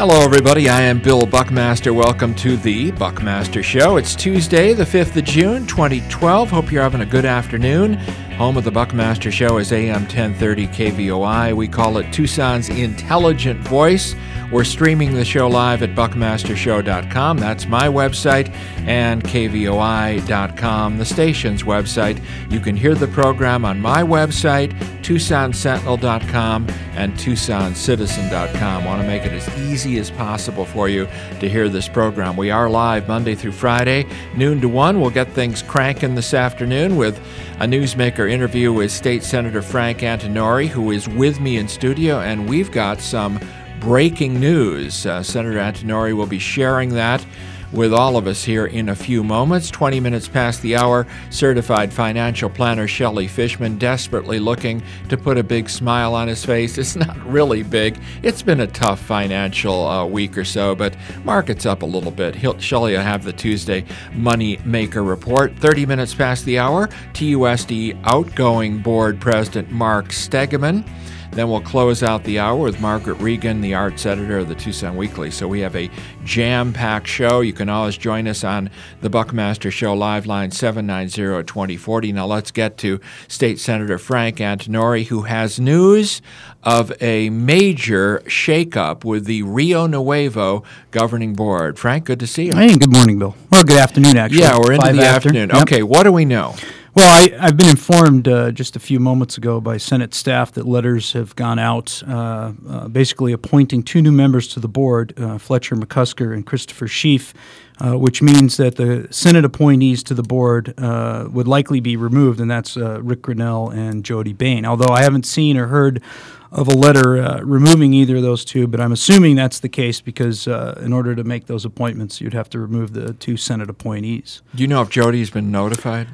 Hello, everybody. I am Bill Buckmaster. Welcome to the Buckmaster Show. It's Tuesday, the 5th of June, 2012. Hope you're having a good afternoon. Home of the Buckmaster Show is AM 1030 KVOI. We call it Tucson's Intelligent Voice. We're streaming the show live at buckmastershow.com. That's my website, and kvoi.com, the station's website. You can hear the program on my website, TucsonSentinel.com, and TucsonCitizen.com. Want to make it as easy as possible for you to hear this program. We are live Monday through Friday, noon to 1. We'll get things cranking this afternoon with a Newsmaker interview with State Senator Frank Antinori, who is with me in studio, and we've got some breaking news. Senator Antinori will be sharing that with all of us here in a few moments. 20 minutes past the hour, certified financial planner Shelley Fishman desperately looking to put a big smile on his face. It's not really big. It's been a tough financial week or so, but market's up a little bit. Shelley will have the Tuesday Money Maker Report. 30 minutes past the hour, TUSD outgoing board president Mark Stegeman. Then we'll close out the hour with Margaret Regan, the arts editor of the Tucson Weekly. So we have a jam-packed show. You can always join us on the Buckmaster Show live line 790-2040. Now let's get to State Senator Frank Antinori, who has news of a major shakeup with the Rio Nuevo governing board. Frank, good to see you. Hey, good morning, Bill. Well, good afternoon, actually. Yeah, we're into the afternoon. Yep. Okay, what do we know? Well, I've been informed just a few moments ago by Senate staff that letters have gone out basically appointing two new members to the board, Fletcher McCusker and Christopher Schief, which means that the Senate appointees to the board would likely be removed, and that's Rick Grinnell and Jody Bain. Although I haven't seen or heard of a letter removing either of those two, but I'm assuming that's the case because in order to make those appointments, you'd have to remove the two Senate appointees. Do you know if Jody's been notified?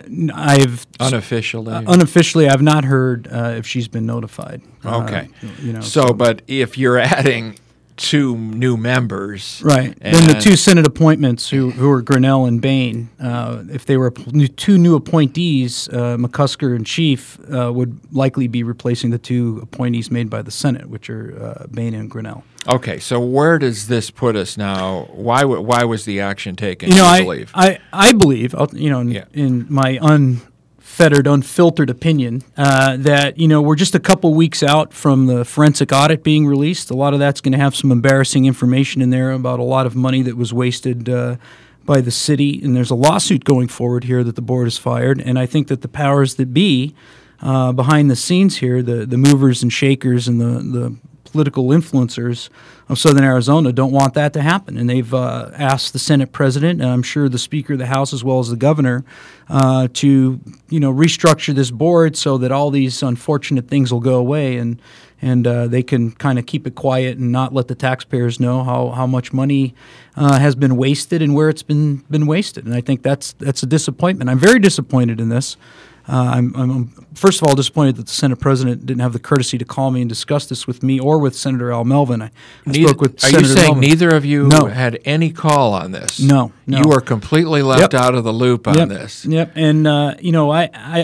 Unofficially, I've not heard if she's been notified. Okay. But if you're adding two new members. Right. Then the two Senate appointments who are Grinnell and Bain, if they were two new appointees, McCusker and Schief would likely be replacing the two appointees made by the Senate, which are Bain and Grinnell. Okay, so where does this put us now? Why was the action taken, I believe, in my unfiltered opinion, that we're just a couple weeks out from the forensic audit being released. A lot of that's going to have some embarrassing information in there about a lot of money that was wasted by the city, and there's a lawsuit going forward here that the board has fired, and I think that the powers that be behind the scenes here, the movers and shakers and the political influencers of Southern Arizona don't want that to happen, and they've asked the Senate president, and I'm sure the Speaker of the House as well as the governor, to restructure this board so that all these unfortunate things will go away, and they can kind of keep it quiet and not let the taxpayers know how much money has been wasted and where it's been wasted. And I think that's a disappointment. I'm very disappointed in this. I'm first of all disappointed that the Senate president didn't have the courtesy to call me and discuss this with me or with Senator Al Melvin. I spoke with Senator Melvin. Are you saying Melvin. Neither of you had any call on this? No. You were completely left out of the loop on this. Yep. And I know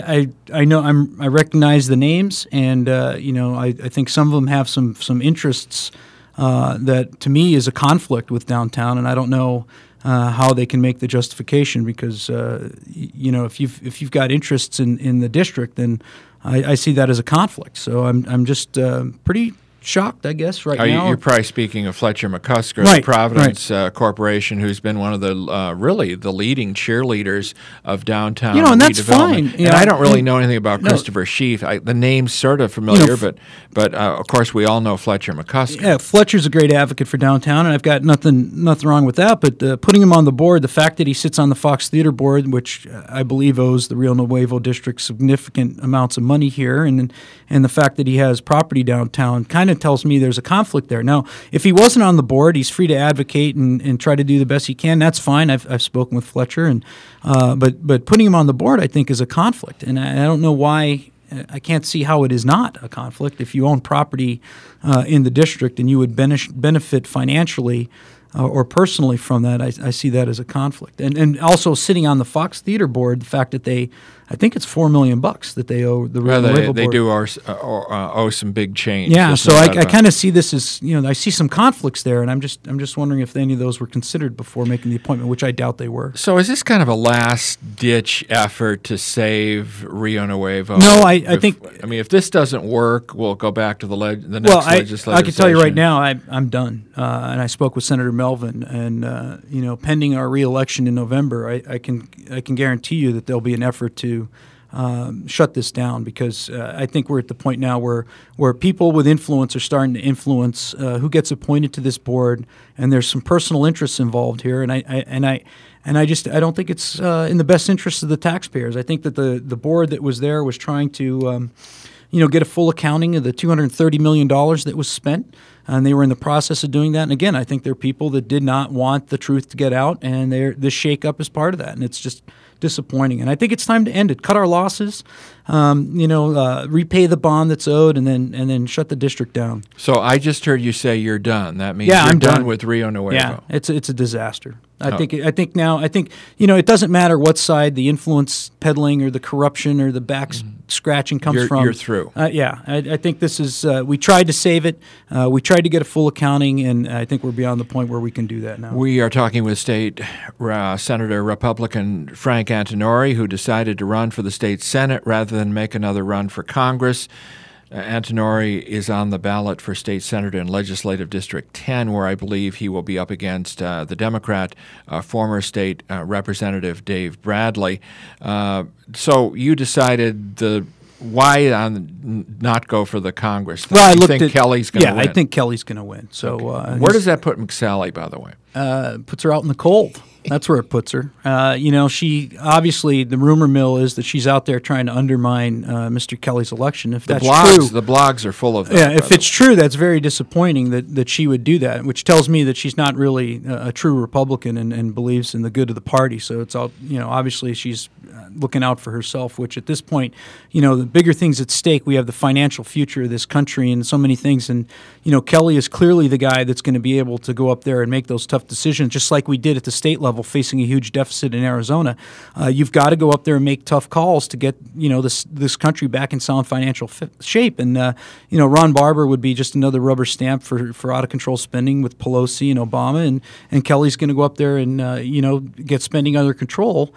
I recognize the names, and I think some of them have some interests that to me is a conflict with downtown, and I don't know how they can make the justification because if you've got interests in the district, then I see that as a conflict. So I'm just pretty shocked, I guess, now. You're probably speaking of Fletcher McCusker, right, the Providence Corporation, who's been one of the really the leading cheerleaders of downtown and that's redevelopment. fine. I don't really know anything about Christopher Schief. The name's sort of familiar, but of course we all know Fletcher McCusker. Yeah, Fletcher's a great advocate for downtown, and I've got nothing wrong with that. But putting him on the board, the fact that he sits on the Fox Theater board, which I believe owes the Rio Nuevo district significant amounts of money here, and the fact that he has property downtown kind of tells me there's a conflict there. Now, if he wasn't on the board, he's free to advocate and try to do the best he can. That's fine. I've spoken with Fletcher, and but putting him on the board, I think, is a conflict, and I don't know why. I can't see how it is not a conflict. If you own property in the district and you would benefit financially or personally from that, I see that as a conflict. And also sitting on the Fox Theater board, the fact that they I think it's $4 million that they owe the Rio Nuevo board. They do owe some big change. Yeah, so I kind of see this as, I see some conflicts there, and I'm just wondering if any of those were considered before making the appointment, which I doubt they were. So is this kind of a last-ditch effort to save Rio Nuevo? No, I think. I mean, if this doesn't work, we'll go back to the next legislative I can tell you session. right now, I'm done. And I spoke with Senator Melvin, and pending our re-election in November, I can guarantee you that there'll be an effort to shut this down, because I think we're at the point now where people with influence are starting to influence who gets appointed to this board, and there's some personal interests involved here, and I don't think it's in the best interest of the taxpayers. I think that the board that was there was trying to get a full accounting of the $230 million that was spent, and they were in the process of doing that. And again, I think there are people that did not want the truth to get out, and this shakeup is part of that, and it's just disappointing. And I think it's time to end it. Cut our losses, repay the bond that's owed, and then shut the district down. So I just heard you say you're done. That means I'm done with Rio Nuevo. Yeah, it's a disaster. I think it doesn't matter what side the influence peddling or the corruption or the back scratching comes from. You're through. I think this is. We tried to save it. We tried to get a full accounting, and I think we're beyond the point where we can do that now. We are talking with State Senator Republican Frank Antinori, who decided to run for the state Senate rather than make another run for Congress. Antinori is on the ballot for state senator in Legislative District 10, where I believe he will be up against the Democrat, former state representative Dave Bradley. So you decided why not go for the Congress thing? Well, I think Kelly's going to win. Yeah, I think Kelly's going to win. So where does that put McSally, by the way? Puts her out in the cold. That's where it puts her. She obviously, the rumor mill is that she's out there trying to undermine Mr. Kelly's election. If that's true, the blogs are full of that. Yeah, if it's true, that's very disappointing that she would do that, which tells me that she's not really a true Republican and believes in the good of the party. So it's all, obviously she's looking out for herself, which at this point, the bigger things at stake, we have the financial future of this country and so many things. And, Kelly is clearly the guy that's going to be able to go up there and make those tough decisions, just like we did at the state level facing a huge deficit in Arizona. You've got to go up there and make tough calls to get, this country back in sound financial shape. And, Ron Barber would be just another rubber stamp for out-of-control spending with Pelosi and Obama. And Kelly's going to go up there and, get spending under control.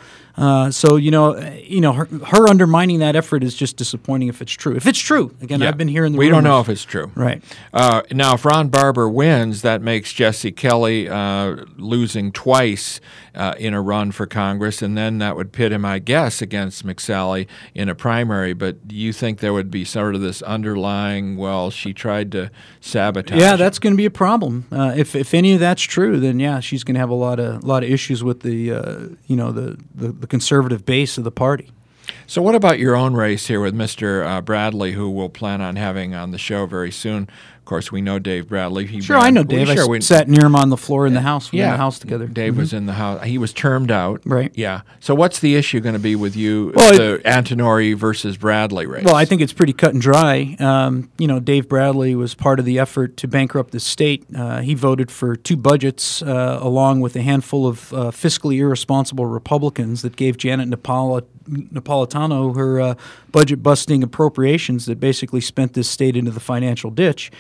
Her undermining that effort is just disappointing if it's true. If it's true, again, I've been hearing the rumors. We don't know if it's true. Right. Now, if Ron Barber wins, that makes Jesse Kelly losing twice in a run for Congress, and then that would pit him, I guess, against McSally in a primary. But do you think there would be sort of this underlying, she tried to sabotage? Yeah, that's going to be a problem. If any of that's true, then she's going to have a lot of issues with the conservative base of the party. So what about your own race here with Mr. Bradley, who we'll plan on having on the show very soon? Of course, we know Dave Bradley. I know Dave. I sat near him on the floor in the house. We were in the house together. Dave was in the house. He was termed out. Right. Yeah. So what's the issue going to be with you, the Antinori versus Bradley race? Well, I think it's pretty cut and dry. Dave Bradley was part of the effort to bankrupt the state. He voted for two budgets along with a handful of fiscally irresponsible Republicans that gave Janet Napolitano her budget-busting appropriations that basically spent this state into the financial ditch.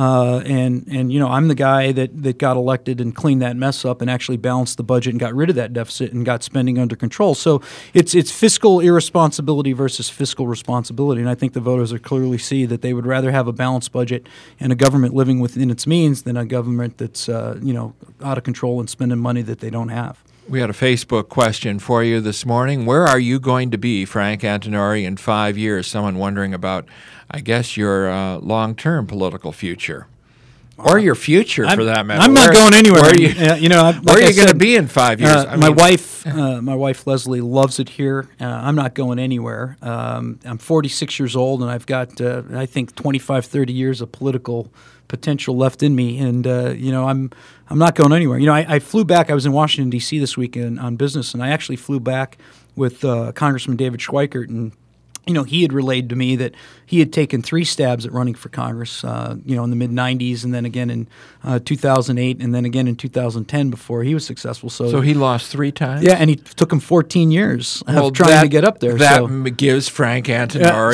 I'm the guy that got elected and cleaned that mess up and actually balanced the budget and got rid of that deficit and got spending under control. So it's fiscal irresponsibility versus fiscal responsibility, and I think the voters are clearly see that they would rather have a balanced budget and a government living within its means than a government that's out of control and spending money that they don't have. We had a Facebook question for you this morning. Where are you going to be, Frank Antinori, in 5 years? Someone wondering about, I guess, your long-term political future. Or your future, for that matter. I'm not going anywhere. Where are you going to be in 5 years? My wife Leslie loves it here. I'm not going anywhere. I'm 46 years old, and I've got, I think, 25, 30 years of political potential left in me, and I'm not going anywhere. I flew back. I was in Washington, D.C. this weekend on business, and I actually flew back with Congressman David Schweikert, and he had relayed to me that he had taken 3 stabs at running for Congress, in the mid-'90s, and then again in 2008, and then again in 2010 before he was successful. So he lost 3 times? Yeah, and he took him 14 years of trying to get up there. That gives Frank Antinori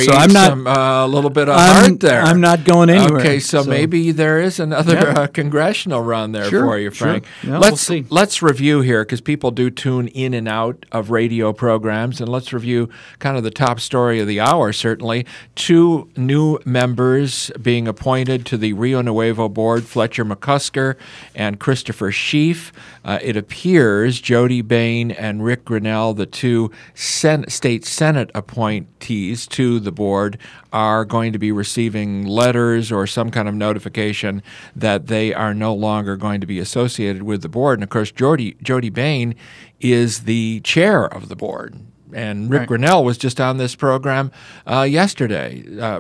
a little bit of heart there. I'm not going anywhere. Okay, so maybe there is another congressional run there for you, Frank. Sure. Yeah, we'll see. Let's review here, because people do tune in and out of radio programs, and let's review kind of the top story of the hour, certainly. 2 new members being appointed to the Rio Nuevo board, Fletcher McCusker and Christopher Schief. It appears Jody Bain and Rick Grinnell, the 2 state Senate appointees to the board, are going to be receiving letters or some kind of notification that they are no longer going to be associated with the board. And, of course, Jody Bain is the chair of the board. And Rick Grinnell was just on this program yesterday. I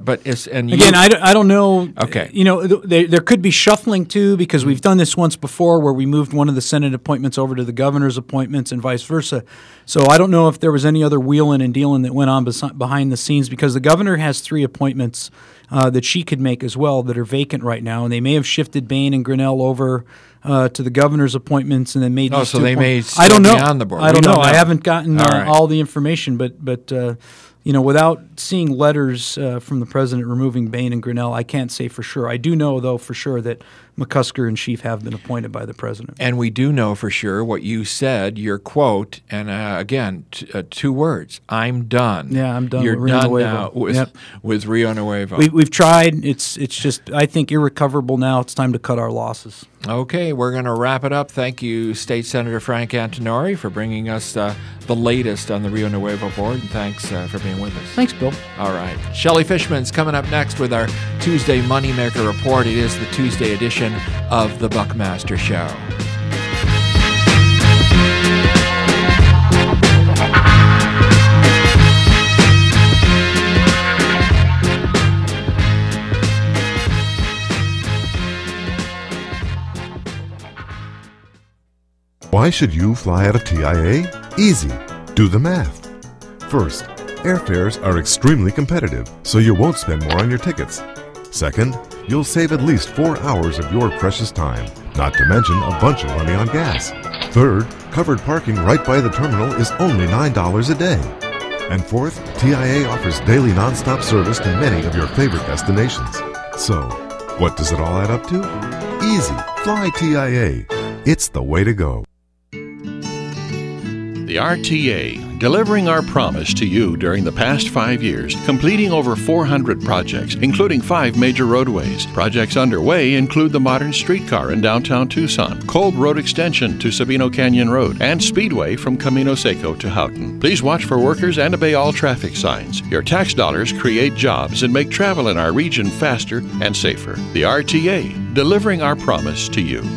don't know. Okay. There could be shuffling too, because we've done this once before where we moved one of the Senate appointments over to the governor's appointments and vice versa. So I don't know if there was any other wheeling and dealing that went on behind the scenes, because the governor has 3 appointments that she could make as well that are vacant right now, and they may have shifted Bain and Grinnell over to the governor's appointments, and then made these 2 they may still I don't know. be on the board. I don't know. I haven't gotten right. all the information, but without seeing letters from the president removing Bain and Grinnell, I can't say for sure. I do know, though, for sure that McCusker and Schief have been appointed by the president. And we do know for sure what you said, your quote, and again, 2 words, I'm done. Yeah, I'm done You're with Rio done Nuevo. now with Rio Nuevo. We've tried. It's just, I think, irrecoverable now. It's time to cut our losses. Okay, we're going to wrap it up. Thank you, State Senator Frank Antinori, for bringing us the latest on the Rio Nuevo board, and thanks for being with us. Thanks, Bill. All right. Shelley Fishman's coming up next with our Tuesday Moneymaker Report. It is the Tuesday edition of the Buckmaster Show. Why should you fly out of TIA? Easy. Do the math. First, airfares are extremely competitive, so you won't spend more on your tickets. Second, you'll save at least 4 hours of your precious time, not to mention a bunch of money on gas. Third, covered parking right by the terminal is only $9 a day. And fourth, TIA offers daily nonstop service to many of your favorite destinations. So, what does it all add up to? Easy. Fly TIA. It's the way to go. The RTA, delivering our promise to you during the past 5 years, completing over 400 projects, including 5 major roadways. Projects underway include the modern streetcar in downtown Tucson, Kolb Road Extension to Sabino Canyon Road, and Speedway from Camino Seco to Houghton. Please watch for workers and obey all traffic signs. Your tax dollars create jobs and make travel in our region faster and safer. The RTA, delivering our promise to you.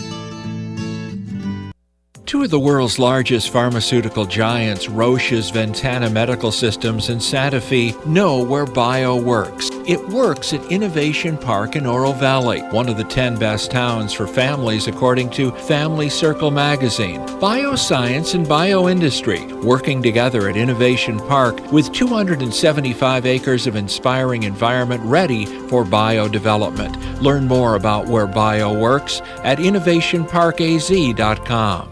2 of the world's largest pharmaceutical giants, Roche's Ventana Medical Systems and Santa Fe, know where bio works. It works at Innovation Park in Oro Valley, one of the 10 best towns for families according to Family Circle magazine. Bioscience and bioindustry working together at Innovation Park with 275 acres of inspiring environment ready for biodevelopment. Learn more about where bio works at innovationparkaz.com.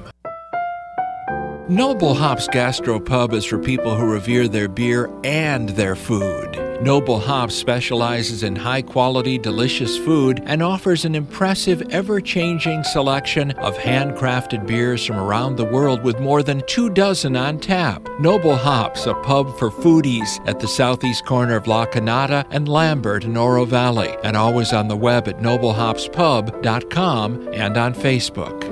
Noble Hops Gastropub is for people who revere their beer and their food. Noble Hops specializes in high-quality, delicious food and offers an impressive, ever-changing selection of handcrafted beers from around the world with more than 24 on tap. Noble Hops, a pub for foodies at the southeast corner of La Canada and Lambert in Oro Valley, and always on the web at noblehopspub.com and on Facebook.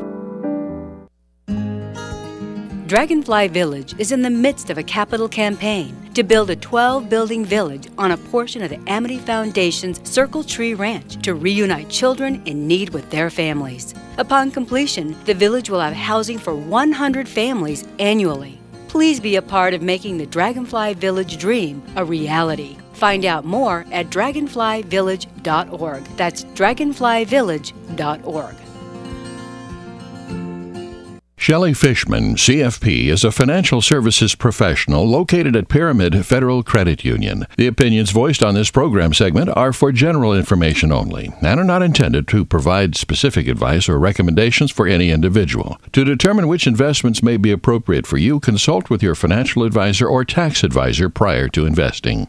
Dragonfly Village is in the midst of a capital campaign to build a 12-building village on a portion of the Amity Foundation's Circle Tree Ranch to reunite children in need with their families. Upon completion, the village will have housing for 100 families annually. Please be a part of making the Dragonfly Village dream a reality. Find out more at dragonflyvillage.org. That's dragonflyvillage.org. Shelley Fishman, CFP, is a financial services professional located at Pyramid Federal Credit Union. The opinions voiced on this program segment are for general information only and are not intended to provide specific advice or recommendations for any individual. To determine which investments may be appropriate for you, consult with your financial advisor or tax advisor prior to investing.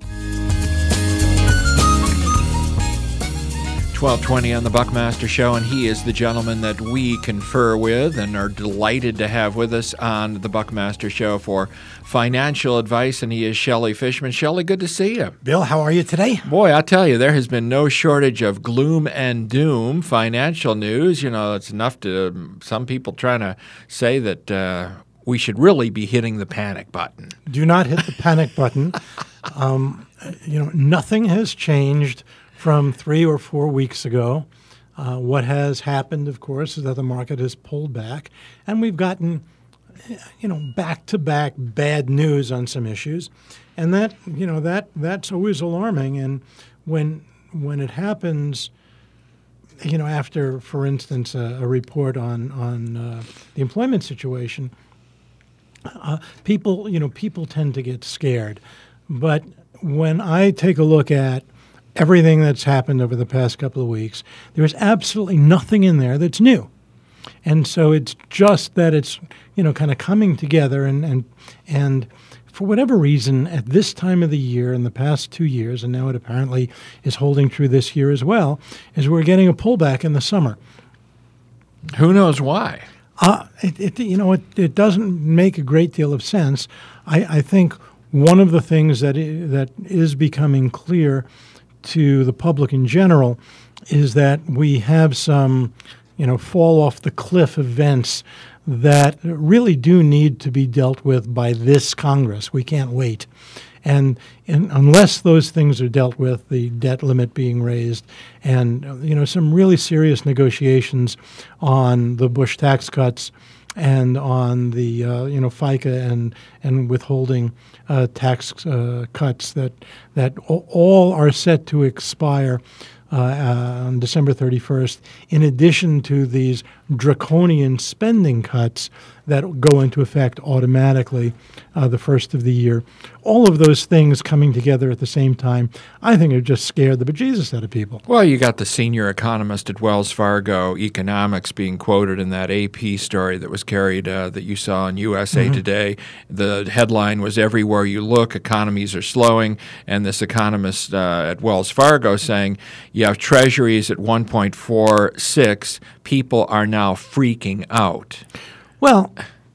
12:20 on the Buckmaster Show, and he is the gentleman that we confer with and are delighted to have with us on the Buckmaster Show for financial advice, and he is Shelley Fishman. Shelley, good to see you. Bill, how are you today? Boy, I tell you, there has been no shortage of gloom and doom financial news. You know, it's enough to some people trying to say that we should really be hitting the panic button. Do not hit the panic button. Nothing has changed from 3 or 4 weeks ago. What has happened, of course, is that the market has pulled back, and we've gotten, back-to-back bad news on some issues, and that's always alarming. And when it happens, after, for instance, a report on the employment situation, people tend to get scared. But when I take a look at everything that's happened over the past couple of weeks, there's absolutely nothing in there that's new. And so it's just that it's, kind of coming together and for whatever reason, at this time of the year in the past 2 years, and now it apparently is holding true this year as well, is we're getting a pullback in the summer. Who knows why? It doesn't make a great deal of sense. I think one of the things that is becoming clear to the public in general is that we have some, fall off the cliff events that really do need to be dealt with by this Congress. We can't wait. And unless those things are dealt with, the debt limit being raised and, some really serious negotiations on the Bush tax cuts and on the FICA and withholding tax cuts that all are set to expire on December 31st, in addition to these draconian spending cuts that go into effect automatically the first of the year. All of those things coming together at the same time, I think, have just scared the bejesus out of people. Well, you got the senior economist at Wells Fargo Economics being quoted in that AP story that was carried that you saw in USA Today. The headline was, "Everywhere you look, economies are slowing," and this economist at Wells Fargo saying, you have treasuries at 1.46, people are now freaking out. Well,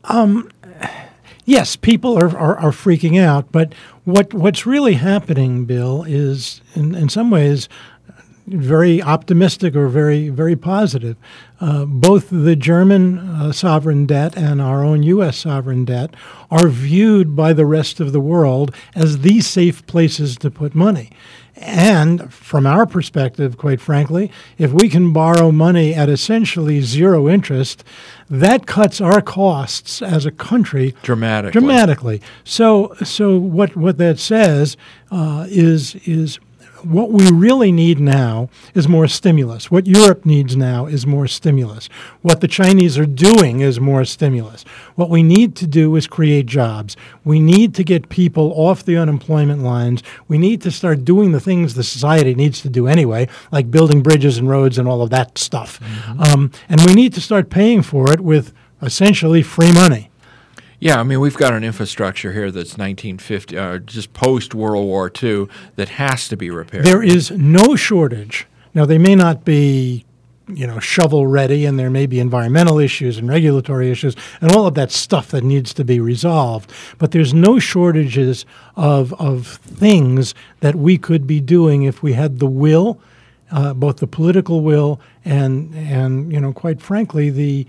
yes, people are freaking out, but what's really happening, Bill, is in some ways very optimistic or very, very positive. Both the German sovereign debt and our own U.S. sovereign debt are viewed by the rest of the world as the safe places to put money. And from our perspective, quite frankly, if we can borrow money at essentially zero interest, that cuts our costs as a country dramatically. So what that says is what we really need now is more stimulus. What Europe needs now is more stimulus. What the Chinese are doing is more stimulus. What we need to do is create jobs. We need to get people off the unemployment lines. We need to start doing the things the society needs to do anyway, like building bridges and roads and all of that stuff. And we need to start paying for it with essentially free money. Yeah, I mean, we've got an infrastructure here that's 1950, just post-World War II, that has to be repaired. There is no shortage. Now, they may not be, shovel-ready, and there may be environmental issues and regulatory issues and all of that stuff that needs to be resolved. But there's no shortages of things that we could be doing if we had the will, both the political will and quite frankly, the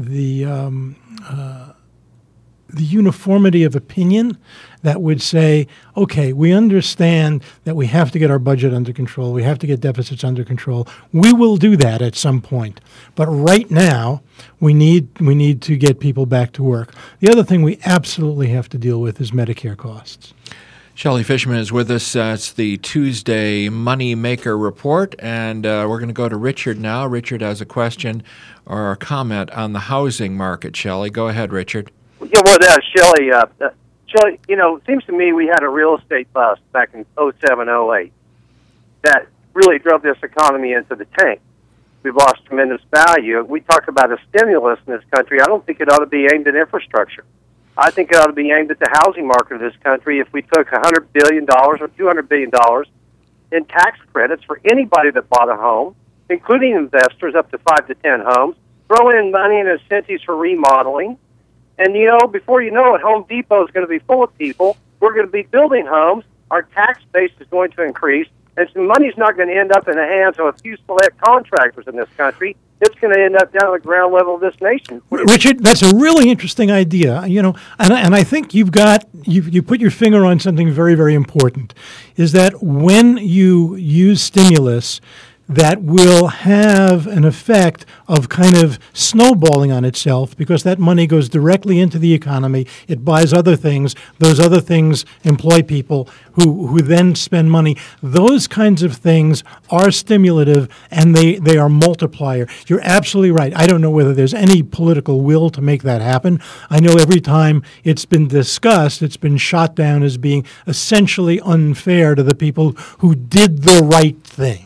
uniformity of opinion that would say, okay, we understand that we have to get our budget under control. We have to get deficits under control. We will do that at some point. But right now, we need to get people back to work. The other thing we absolutely have to deal with is Medicare costs. Shelley Fishman is with us. It's the Tuesday Money Maker Report, and we're going to go to Richard now. Richard has a question or a comment on the housing market. Shelley, go ahead, Richard. Yeah, well, Shelley, Shelley, it seems to me we had a real estate bust back in 07, 08 that really drove this economy into the tank. We've lost tremendous value. We talk about a stimulus in this country. I don't think it ought to be aimed at infrastructure. I think it ought to be aimed at the housing market of this country. If we took $100 billion or $200 billion in tax credits for anybody that bought a home, including investors up to 5 to 10 homes, throw in money and incentives for remodeling, and, before you know it, Home Depot is going to be full of people. We're going to be building homes. Our tax base is going to increase, and some money's not going to end up in the hands of a few select contractors in this country. It's going to end up down at the ground level of this nation. Richard, that's a really interesting idea. And I think you put your finger on something very, very important. Is that when you use stimulus, that will have an effect of kind of snowballing on itself because that money goes directly into the economy. It buys other things. Those other things employ people who then spend money. Those kinds of things are stimulative, and they are multiplier. You're absolutely right. I don't know whether there's any political will to make that happen. I know every time it's been discussed, it's been shot down as being essentially unfair to the people who did the right thing.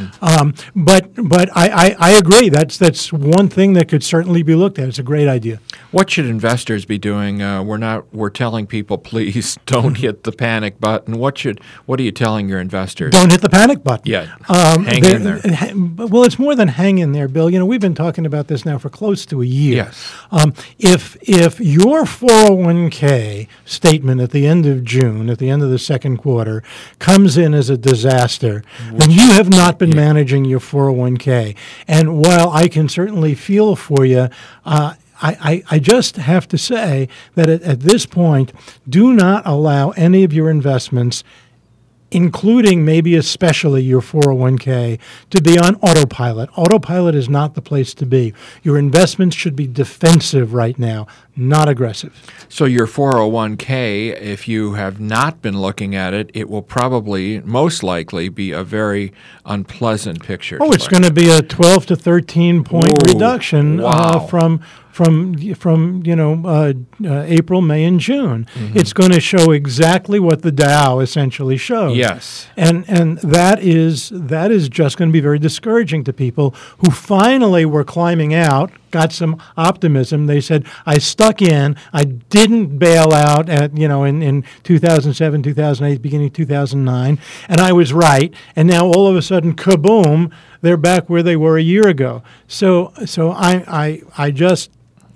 But I agree. That's one thing that could certainly be looked at. It's a great idea. What should investors be doing? We're telling people, please don't hit the panic button. What are you telling your investors? Don't hit the panic button. Yeah, hang in there. Well, it's more than hang in there, Bill. We've been talking about this now for close to a year. Yes. If your 401k statement at the end of June, at the end of the second quarter, comes in as a disaster, then you have not been managing your 401k. And while I can certainly feel for you, I just have to say that at this point, do not allow any of your investments, including maybe especially your 401k, to be on autopilot. Autopilot is not the place to be. Your investments should be defensive right now, not aggressive. So your 401k, if you have not been looking at it, it will probably, most likely, be a very unpleasant picture. Oh, it's going to be a 12 to 13 point reduction from April, May, and June. Mm-hmm. It's going to show exactly what the Dow essentially shows. Yes, and that is just going to be very discouraging to people who finally were climbing out, got some optimism. They said, I stuck in. I didn't bail out in 2007, 2008, beginning of 2009, and I was right. And now all of a sudden, kaboom! They're back where they were a year ago. So I just,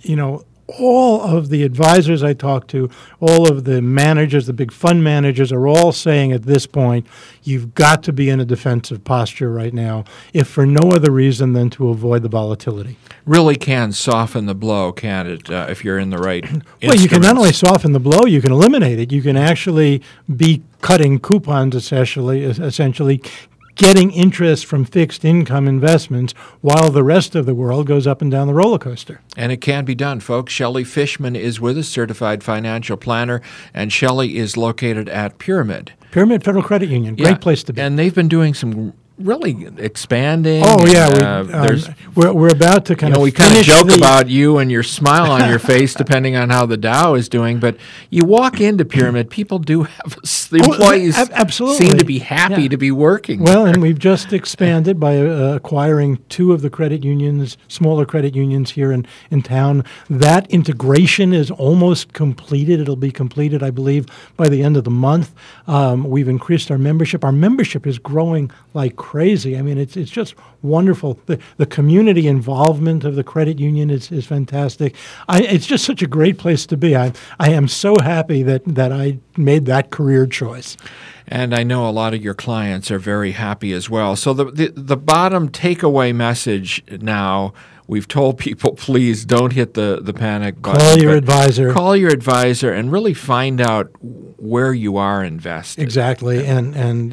all of the advisors I talk to, all of the managers, the big fund managers, are all saying at this point, you've got to be in a defensive posture right now, if for no other reason than to avoid the volatility. Really can soften the blow, can't it, if you're in the right Well, you can not only soften the blow, you can eliminate it. You can actually be cutting coupons, essentially getting interest from fixed income investments while the rest of the world goes up and down the roller coaster. And it can be done, folks. Shelley Fishman is with us, certified financial planner, and Shelley is located at Pyramid Federal Credit Union. Great place to be. And they've been doing some really expanding. Oh, yeah. We're about to kind of we kind of joke about you and your smile on your face depending on how the Dow is doing, but you walk into Pyramid, people do have, the employees absolutely seem to be happy to be working well, there. And we've just expanded by acquiring 2 of the credit unions, smaller credit unions here in town. That integration is almost completed. It'll be completed, I believe, by the end of the month. We've increased our membership. Our membership is growing like crazy. I mean, it's just wonderful. The community involvement of the credit union is fantastic. It's just such a great place to be. I am so happy that I made that career choice. And I know a lot of your clients are very happy as well. So the bottom takeaway message now, we've told people, please don't hit the panic button. Call your advisor. Call your advisor and really find out where you are invested. Exactly, and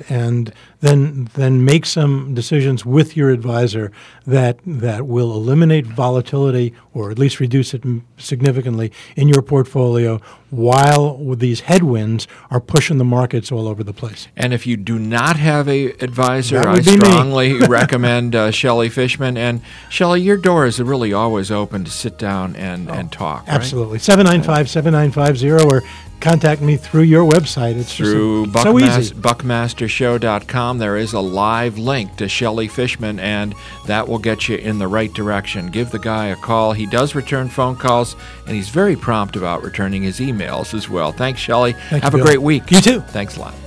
then make some decisions with your advisor that will eliminate volatility or at least reduce it significantly in your portfolio while these headwinds are pushing the markets all over the place. And if you do not have a advisor, I strongly recommend Shelley Fishman. And Shelley, your door is really always open to sit down and talk. Absolutely. 795-7950 or contact me through your website. It's through so easy. Buckmastershow.com. There is a live link to Shelley Fishman, and that will get you in the right direction. Give the guy a call. He does return phone calls, and he's very prompt about returning his emails as well. Thanks, Shelley. Have a great week. You too. Thanks a lot.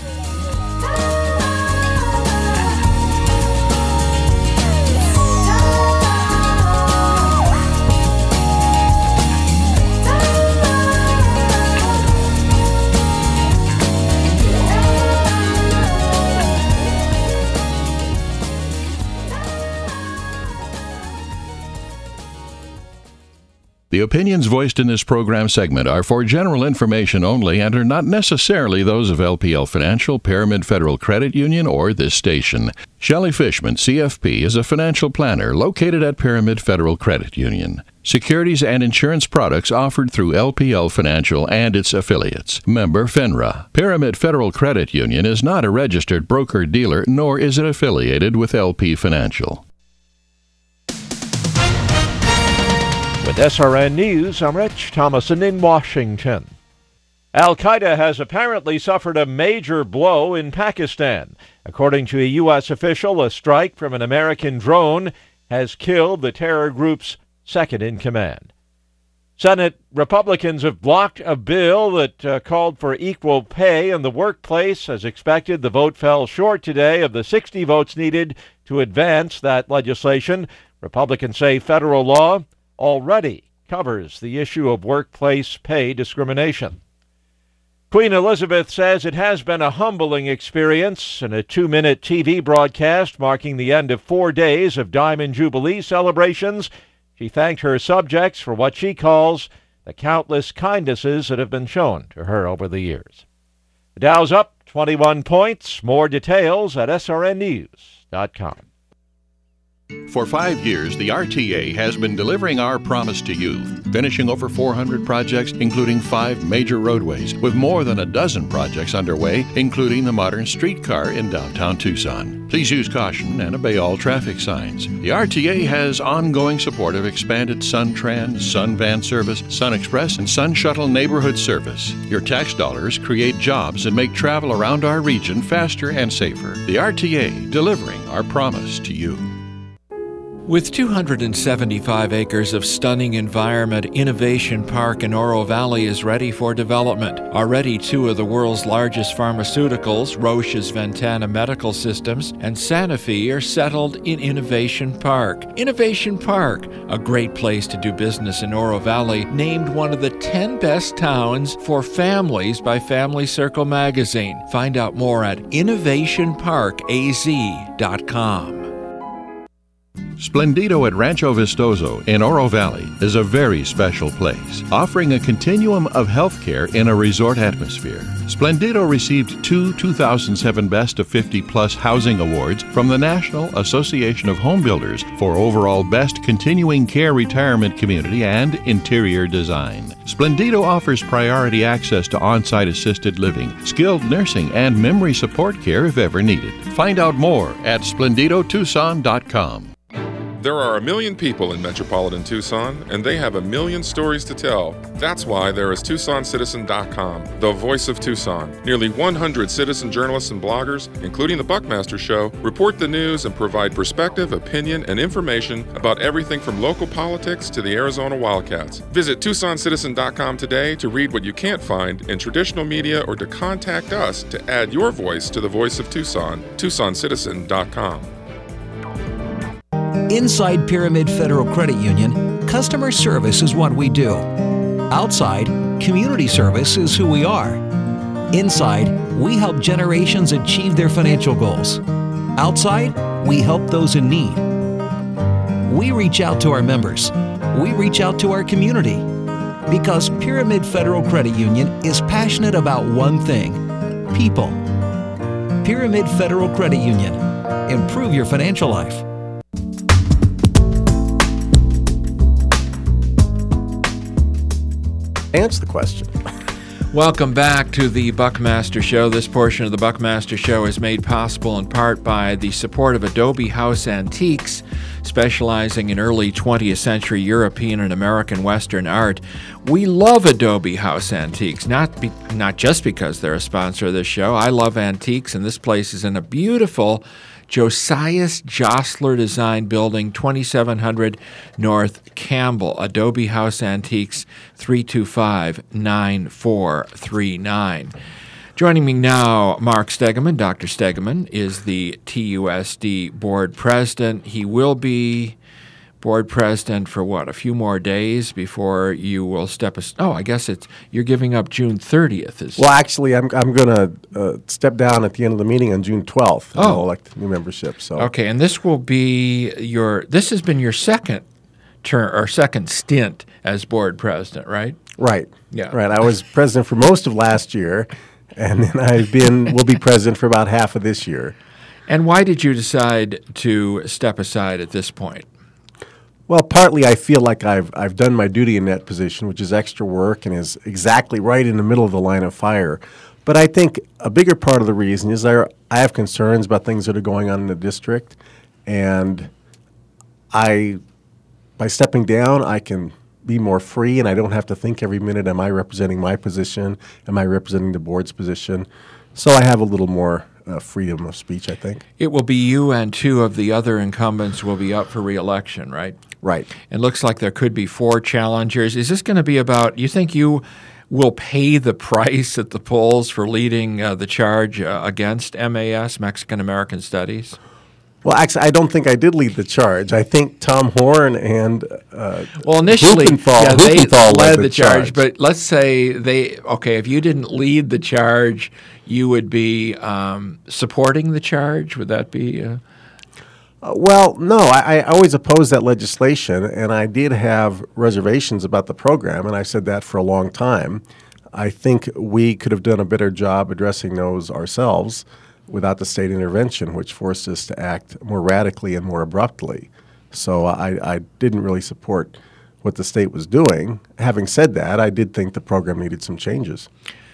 The opinions voiced in this program segment are for general information only and are not necessarily those of LPL Financial, Pyramid Federal Credit Union, or this station. Shelley Fishman, CFP, is a financial planner located at Pyramid Federal Credit Union. Securities and insurance products offered through LPL Financial and its affiliates. Member FINRA. Pyramid Federal Credit Union is not a registered broker-dealer, nor is it affiliated with LP Financial. With SRN News, I'm Rich Thomason in Washington. Al-Qaeda has apparently suffered a major blow in Pakistan. According to a U.S. official, a strike from an American drone has killed the terror group's second-in-command. Senate Republicans have blocked a bill that called for equal pay in the workplace. As expected, the vote fell short today of the 60 votes needed to advance that legislation. Republicans say federal law already covers the issue of workplace pay discrimination. Queen Elizabeth says it has been a humbling experience. In a 2-minute TV broadcast marking the end of 4 days of Diamond Jubilee celebrations, she thanked her subjects for what she calls the countless kindnesses that have been shown to her over the years. The Dow's up 21 points. More details at srnnews.com. For 5 years, the RTA has been delivering our promise to you, finishing over 400 projects, including 5 major roadways, with more than a dozen projects underway, including the modern streetcar in downtown Tucson. Please use caution and obey all traffic signs. The RTA has ongoing support of expanded SunTran, SunVan service, SunExpress, and Sun Shuttle neighborhood service. Your tax dollars create jobs and make travel around our region faster and safer. The RTA, delivering our promise to you. With 275 acres of stunning environment, Innovation Park in Oro Valley is ready for development. Already 2 of the world's largest pharmaceuticals, Roche's Ventana Medical Systems and Sanofi, are settled in Innovation Park. Innovation Park, a great place to do business in Oro Valley, named one of the 10 best towns for families by Family Circle magazine. Find out more at innovationparkaz.com. Splendido at Rancho Vistoso in Oro Valley is a very special place, offering a continuum of healthcare in a resort atmosphere. Splendido received 2 2007 Best of 50-Plus Housing Awards from the National Association of Home Builders for overall Best Continuing Care Retirement Community and Interior Design. Splendido offers priority access to on-site assisted living, skilled nursing, and memory support care if ever needed. Find out more at splendidotucson.com. There are 1 million people in metropolitan Tucson, and they have 1 million stories to tell. That's why there is TucsonCitizen.com, the voice of Tucson. Nearly 100 citizen journalists and bloggers, including The Buckmaster Show, report the news and provide perspective, opinion, and information about everything from local politics to the Arizona Wildcats. Visit TucsonCitizen.com today to read what you can't find in traditional media or to contact us to add your voice to the voice of Tucson. TucsonCitizen.com. Inside Pyramid Federal Credit Union, customer service is what we do. Outside, community service is who we are. Inside, we help generations achieve their financial goals. Outside, we help those in need. We reach out to our members. We reach out to our community. Because Pyramid Federal Credit Union is passionate about one thing: people. Pyramid Federal Credit Union. Improve your financial life. Answer the question. Welcome back to the Buckmaster Show. This portion of the Buckmaster Show is made possible in part by the support of Adobe House Antiques, specializing in early 20th century European and American Western art. We love Adobe House Antiques, not just because they're a sponsor of this show. I love antiques, and this place is in a beautiful Josias Jostler Design Building, 2700 North Campbell. Adobe House Antiques, 325-9439. Joining me now, Mark Stegeman. Dr. Stegeman is the TUSD board president. He will be board president for what, a few more days before you will step aside? Oh, I guess you're giving up June 30th. Well, actually, I'm going to step down at the end of the meeting on June 12th. Oh. I'll elect new membership. So. Okay, and this will be this has been your second term or second stint as board president, right? Right. Yeah. Right. I was president for most of last year, and then will be president for about half of this year. And why did you decide to step aside at this point? Well, partly I feel like I've done my duty in that position, which is extra work and is exactly right in the middle of the line of fire. But I think a bigger part of the reason is I have concerns about things that are going on in the district, and by stepping down, I can be more free, and I don't have to think every minute, am I representing my position? Am I representing the board's position? So I have a little more freedom of speech, I think. It will be you and two of the other incumbents will be up for re-election, right? Right. It looks like there could be 4 challengers. Is this going to be about, you think you will pay the price at the polls for leading the charge against MAS, Mexican American Studies? Well, actually, I don't think I did lead the charge. I think Tom Horn and initially, Huppenthal led the charge. But let's say if you didn't lead the charge, you would be supporting the charge. Would that be? Well, no. I always opposed that legislation, and I did have reservations about the program, and I said that for a long time. I think we could have done a better job addressing those ourselves without the state intervention, which forced us to act more radically and more abruptly. So I didn't really support what the state was doing. Having said that, I did think the program needed some changes.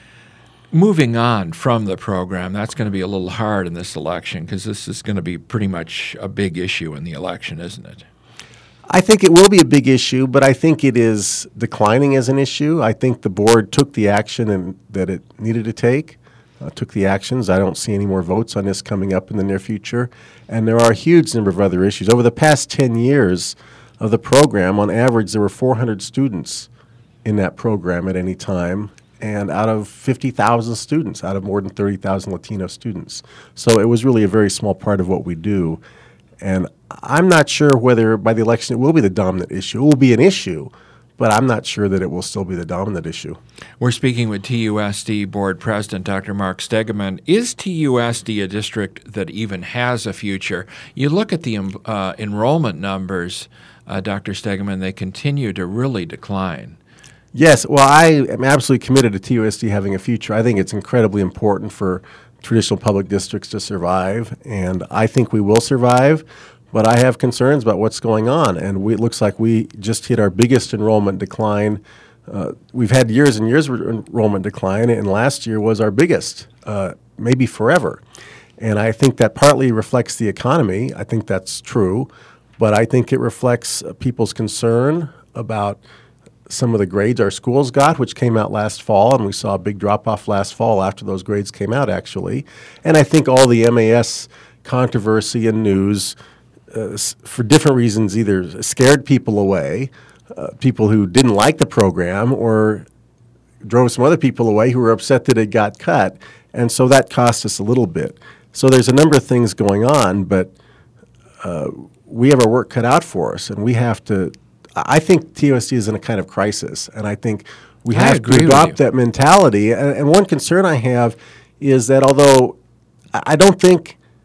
Moving on from the program, that's going to be a little hard in this election because this is going to be pretty much a big issue in the election, isn't it? I think it will be a big issue, but I think it is declining as an issue. I think the board took the action that it needed to take. Took the actions. I don't see any more votes on this coming up in the near future. And there are a huge number of other issues. Over the past 10 years of the program, on average, there were 400 students in that program at any time, and out of 50,000 students, out of more than 30,000 Latino students. So it was really a very small part of what we do. And I'm not sure whether by the election it will be the dominant issue. It will be an issue, but I'm not sure that it will still be the dominant issue. We're speaking with TUSD Board President Dr. Mark Stegeman. Is TUSD a district that even has a future? You look at the enrollment numbers, Dr. Stegeman, they continue to really decline. Yes, well, I am absolutely committed to TUSD having a future. I think it's incredibly important for traditional public districts to survive, and I think we will survive. But I have concerns about what's going on, and it looks like we just hit our biggest enrollment decline. We've had years and years of enrollment decline, and last year was our biggest, maybe forever. And I think that partly reflects the economy. I think that's true, but I think it reflects people's concern about some of the grades our schools got, which came out last fall, and we saw a big drop-off last fall after those grades came out, actually. And I think all the MAS controversy and news for different reasons either scared people away, people who didn't like the program, or drove some other people away who were upset that it got cut. And so that cost us a little bit. So there's a number of things going on, but we have our work cut out for us, and we have to – I think TUSD is in a kind of crisis, and I think we have to adopt that mentality. And one concern I have is that although I don't think –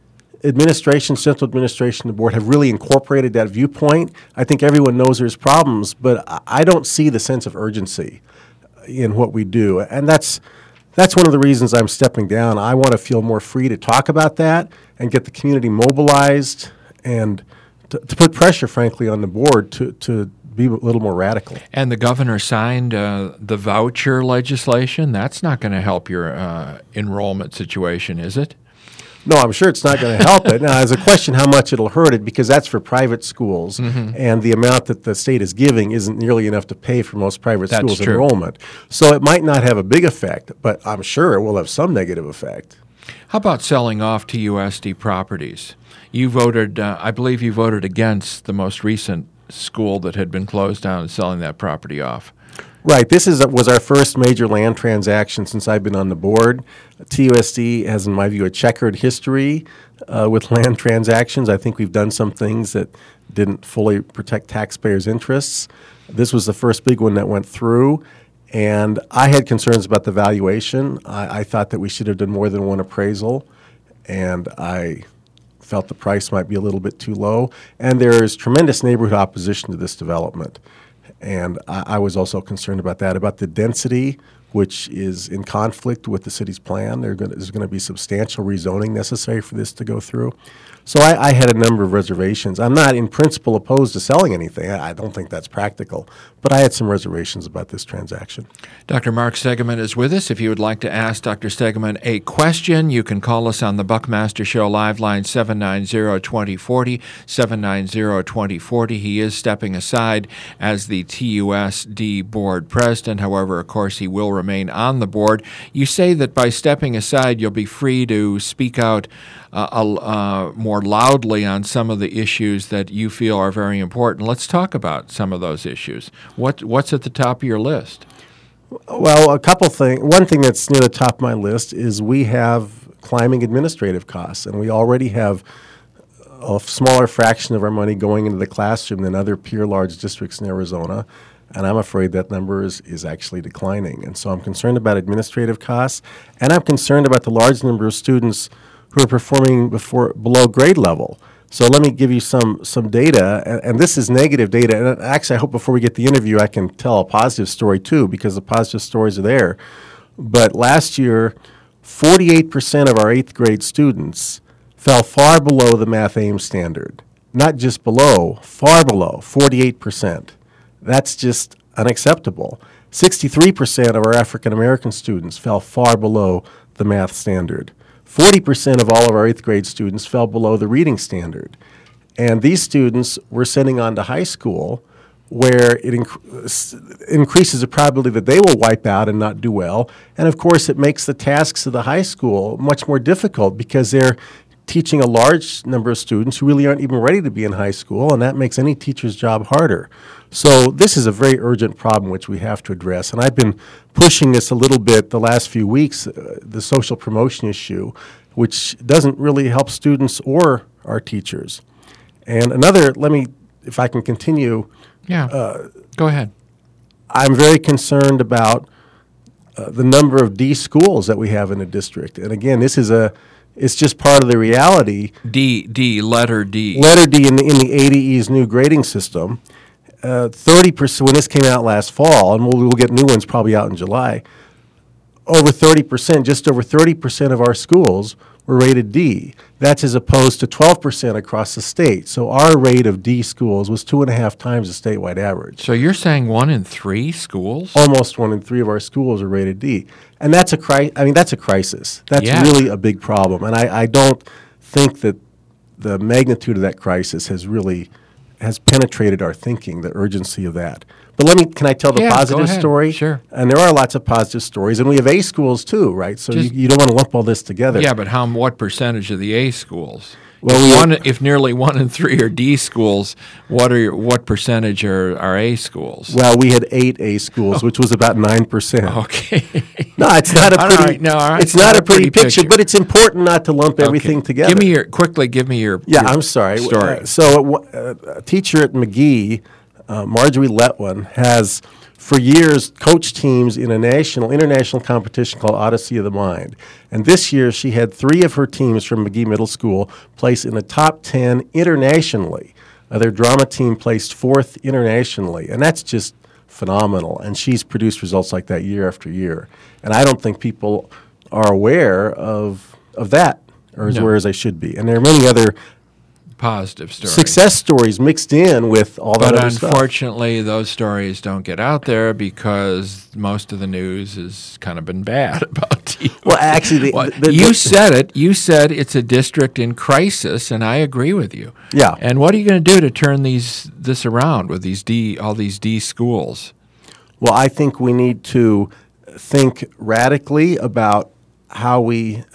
central administration, the board have really incorporated that viewpoint. I think everyone knows there's problems, but I don't see the sense of urgency in what we do. And that's one of the reasons I'm stepping down. I want to feel more free to talk about that and get the community mobilized and to put pressure, frankly, on the board to be a little more radical. And the governor signed the voucher legislation. That's not going to help your enrollment situation, is it? No, I'm sure it's not going to help it. Now, there's a question how much it'll hurt it, because that's for private schools, and the amount that the state is giving isn't nearly enough to pay for most private schools' enrollment. So it might not have a big effect, but I'm sure it will have some negative effect. How about selling off TUSD properties? You voted, I believe you voted against the most recent school that had been closed down and selling that property off. Right. This was our first major land transaction since I've been on the board. TUSD has, in my view, a checkered history with land transactions. I think we've done some things that didn't fully protect taxpayers' interests. This was the first big one that went through, and I had concerns about the valuation. I thought that we should have done more than one appraisal, and I felt the price might be a little bit too low. And there is tremendous neighborhood opposition to this development. And I was also concerned about that, about the density, which is in conflict with the city's plan. There's going to be substantial rezoning necessary for this to go through. So I had a number of reservations. I'm not in principle opposed to selling anything. I don't think that's practical. But I had some reservations about this transaction. Dr. Mark Stegeman is with us. If you would like to ask Dr. Stegeman a question, you can call us on the Buckmaster Show live line 790-2040, 790-2040. He is stepping aside as the TUSD board president. However, of course, he will remain on the board. You say that by stepping aside, you'll be free to speak out more loudly on some of the issues that you feel are very important. Let's talk about some of those issues. What's at the top of your list? Well, a couple things. One thing that's near the top of my list is we have climbing administrative costs, and we already have a smaller fraction of our money going into the classroom than other peer large districts in Arizona, and I'm afraid that number is actually declining. And so I'm concerned about administrative costs, and I'm concerned about the large number of students who are performing below grade level. So let me give you some data, and this is negative data. And actually, I hope before we get the interview, I can tell a positive story too, because the positive stories are there. But last year, 48% of our 8th grade students fell far below the Math Aim standard. Not just below, far below, 48%. That's just unacceptable. 63% of our African American students fell far below the math standard. 40% of all of our 8th grade students fell below the reading standard. And these students we're sending on to high school, where it increases the probability that they will wipe out and not do well. And of course, it makes the tasks of the high school much more difficult, because they're teaching a large number of students who really aren't even ready to be in high school, and that makes any teacher's job harder. So this is a very urgent problem which we have to address, and I've been pushing this a little bit the last few weeks, the social promotion issue, which doesn't really help students or our teachers. And another, if I can continue. Yeah, go ahead. I'm very concerned about the number of D schools that we have in the district. And again, it's just part of the reality. Letter D. Letter D in the ADE's new grading system. 30%, when this came out last fall, and we'll get new ones probably out in July, just over 30% of our schools were rated D. That's as opposed to 12% across the state. So our rate of D schools was 2.5 times the statewide average. So you're saying 1 in 3 schools? Almost 1 in 3 of our schools are rated D. And that's a crisis. That's really a big problem. And I don't think that the magnitude of that crisis has penetrated our thinking, the urgency of that. But can I tell the positive story? Sure. And there are lots of positive stories, and we have A schools too, right? So you don't want to lump all this together. Yeah, but what percentage of the A schools? Well, if nearly 1 in 3 are D schools, what percentage are A schools? Well, we had 8 A schools, which was about 9%. Okay. No, it's not a pretty. It's not a pretty picture, but it's important not to lump everything together. Give me your. Yeah, I'm sorry. Story. So a teacher at McGee Marjorie Letwin, has for years coached teams in a international competition called Odyssey of the Mind. And this year she had 3 of her teams from McGee Middle School place in the top 10 internationally. Their drama team placed 4th internationally, and that's just phenomenal. And she's produced results like that year after year. And I don't think people are aware of that, or as aware as they should be. And there are many other positive stories, success stories mixed in with all that other stuff. But unfortunately, those stories don't get out there because most of the news has kind of been bad about TV. Well, actually, you said it. You said it's a district in crisis, and I agree with you. Yeah. And what are you going to do to turn this around with all these D schools? Well, I think we need to think radically about how we